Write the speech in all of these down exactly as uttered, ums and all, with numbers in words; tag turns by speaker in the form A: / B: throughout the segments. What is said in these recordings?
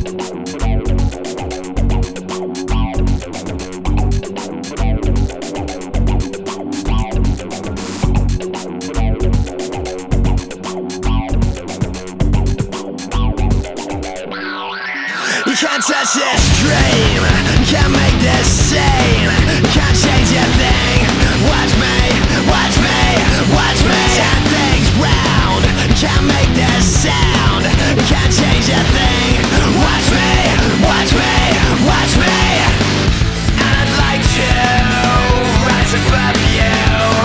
A: Can't touch this dream, can't make this scene, can't change a thing. Watch me, watch me, watch me. Turn things round, can't make this sound, can't change a thing. Watch me, watch me, watch me. And I'd like to rise above you.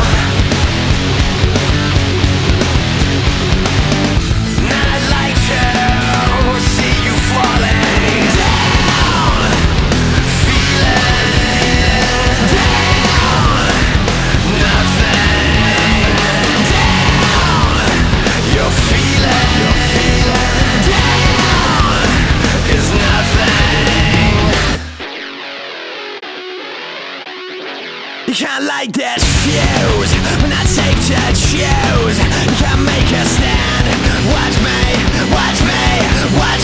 A: And I'd like to see you falling. You can't light this fuse, we're not safe to choose. You can't make a stand. Watch me, watch me, watch me.